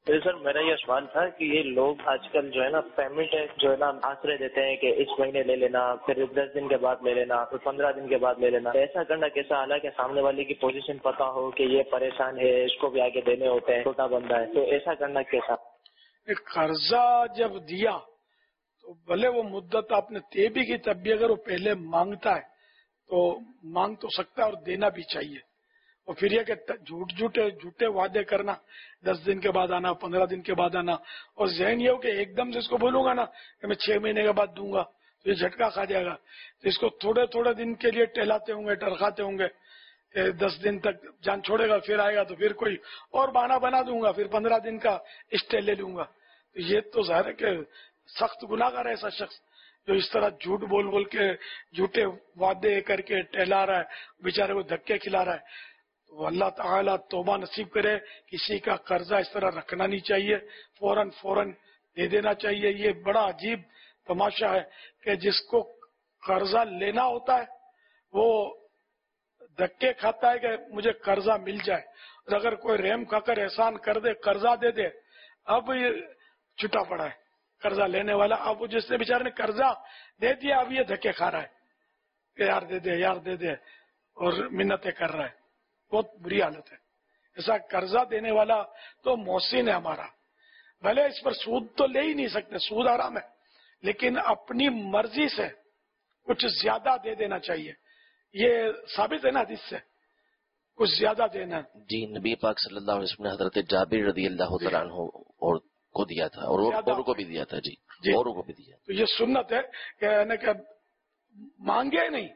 سر میرا یہ سوال تھا کہ یہ لوگ آج کل جو ہے نا پیمنٹ جو ہے نا آسرے دیتے ہیں کہ اس مہینے لے لینا، پھر 10 دن کے بعد لے لینا، پھر 15 دن کے بعد لے لینا، ایسا کرنا کیسا؟ حالانکہ سامنے والے کی پوزیشن پتا ہو کہ یہ پریشان ہے، اس کو بھی آگے دینے ہوتے ہیں، چھوٹا بندہ ہے، تو ایسا کرنا کیسا؟ ایک قرضہ جب دیا تو بھلے وہ مدت آپ نے طے بھی کی، تب بھی اگر وہ پہلے مانگتا ہے تو مانگ تو سکتا ہے اور دینا بھی چاہیے. اور پھر یہ کہ جھوٹے وعدے کرنا، 10 دن کے بعد آنا، 15 دن کے بعد آنا، اور ذہن یہ ہو کہ ایک دم سے اس کو بولوں گا نا کہ میں 6 مہینے کے بعد دوں گا تو یہ جھٹکا کھا جائے گا. تو اس کو تھوڑے تھوڑے دن کے لیے ٹہلاتے ہوں گے، ٹرکھاتے ہوں گے کہ 10 دن تک جان چھوڑے گا، پھر آئے گا تو پھر کوئی اور بہانہ بنا دوں گا، پھر 15 دن کا اسٹے لے لوں گا. تو یہ تو ظاہر ہے کہ سخت گناہگار ہے ایسا شخص جو اس طرح جھوٹ بول بول کے جھوٹے وعدے کر کے ٹہلا رہا ہے، بیچارے کو دھکے کھلا رہا ہے. تو اللہ تعالیٰ توبہ نصیب کرے. کسی کا قرضہ اس طرح رکھنا نہیں چاہیے، فوراً دے دینا چاہیے. یہ بڑا عجیب تماشا ہے کہ جس کو قرضہ لینا ہوتا ہے وہ دھکے کھاتا ہے کہ مجھے قرضہ مل جائے، اور اگر کوئی رحم کھا کر احسان کر دے، قرضہ دے دے، اب یہ چھٹا پڑا ہے قرضہ لینے والا. اب وہ جس نے بیچارے نے قرضہ دے دیا اب یہ دھکے کھا رہا ہے کہ یار دے دے اور منتیں کر رہا ہے. بہت بری حالت ہے. ایسا قرضہ دینے والا تو محسن ہے ہمارا، بھلے اس پر سود تو لے ہی نہیں سکتے، سود حرام ہے، لیکن اپنی مرضی سے کچھ زیادہ دے دینا چاہیے. یہ ثابت ہے نا حدیث سے، کچھ زیادہ دینا. جی نبی پاک صلی اللہ علیہ وسلم نے حضرت جابر رضی اللہ تعالیٰ عنہ اور کو دیا تھا اور اوروں کو بھی دیا تھا. جی اوروں کو بھی دیا. تو یہ سنت ہے کہ مانگے نہیں،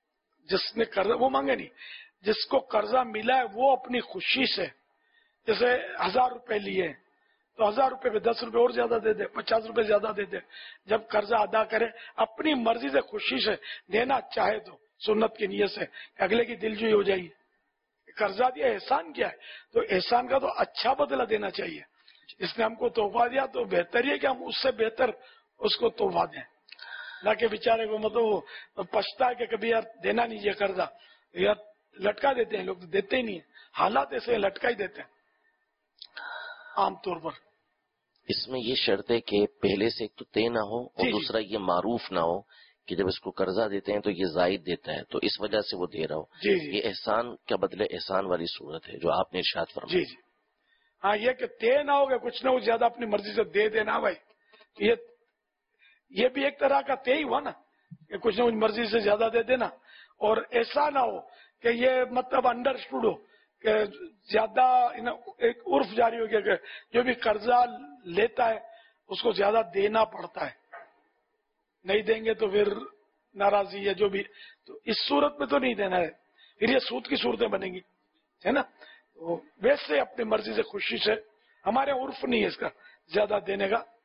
جس نے قرضہ وہ مانگے نہیں. جس کو قرضہ ملا ہے وہ اپنی خوشی سے، جیسے 1000 روپے لیے تو 1000 روپے پہ 10 روپے اور زیادہ دے دے، 50 روپے زیادہ دے دے. جب قرضہ ادا کرے اپنی مرضی سے خوشی سے دینا چاہے تو سنت کی نیت سے اگلے کی دل جوئی ہو جائے گی. قرضہ دیا احسان کیا ہے تو احسان کا تو اچھا بدلہ دینا چاہیے. اس نے ہم کو تحفہ دیا تو بہتر یہ کہ ہم اس سے بہتر اس کو تحفہ دیں، نہ کہ بیچارے کو مطلب پچھتا ہے کہ کبھی یار دینا نہیں یہ قرضہ، یار لٹکا دیتے ہیں لوگ، تو دیتے ہی نہیں ہیں. حالات ایسے لٹکا ہی دیتے ہیں عام طور پر. اس میں یہ شرط ہے کہ پہلے سے ایک تو طے نہ ہو اور دوسرا یہ معروف نہ ہو کہ جب اس کو قرضہ دیتے ہیں تو یہ زائد دیتا ہے تو اس وجہ سے وہ دے رہا ہو. یہ احسان کا بدلے احسان والی صورت ہے جو آپ نے ارشاد فرمایا. جی ہاں، یہ کہ طے نہ ہو کہ کچھ نہ کچھ زیادہ اپنی مرضی سے دے دینا بھائی، یہ بھی ایک طرح کا طے ہی ہوا نا کہ کچھ نہ کچھ مرضی سے زیادہ دے دینا. اور ایسا نہ ہو کہ یہ مطلب انڈرسٹوڈ ہو کہ زیادہ ایک عرف جاری ہو گیا کہ جو بھی قرضہ لیتا ہے اس کو زیادہ دینا پڑتا ہے، نہیں دیں گے تو پھر ناراضی ہے جو بھی. تو اس صورت میں تو نہیں دینا ہے، پھر یہ سود کی صورتیں بنیں گی، ہے نا. تو ویسے اپنی مرضی سے خوشی سے، ہمارے عرف نہیں ہے اس کا زیادہ دینے کا.